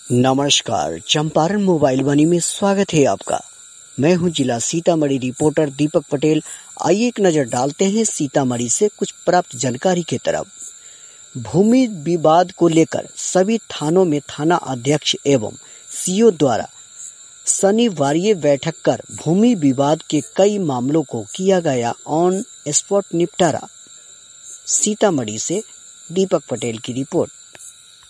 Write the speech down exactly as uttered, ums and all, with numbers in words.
नमस्कार, चंपारण मोबाइल वाणी में स्वागत है आपका। मैं हूं जिला सीतामढ़ी रिपोर्टर दीपक पटेल। आइए एक नजर डालते हैं सीतामढ़ी से कुछ प्राप्त जानकारी की तरफ। भूमि विवाद को लेकर सभी थानों में थाना अध्यक्ष एवं सीओ द्वारा शनिवार बैठक कर भूमि विवाद के कई मामलों को किया गया ऑन स्पॉट निपटारा। सीतामढ़ी से दीपक पटेल की रिपोर्ट।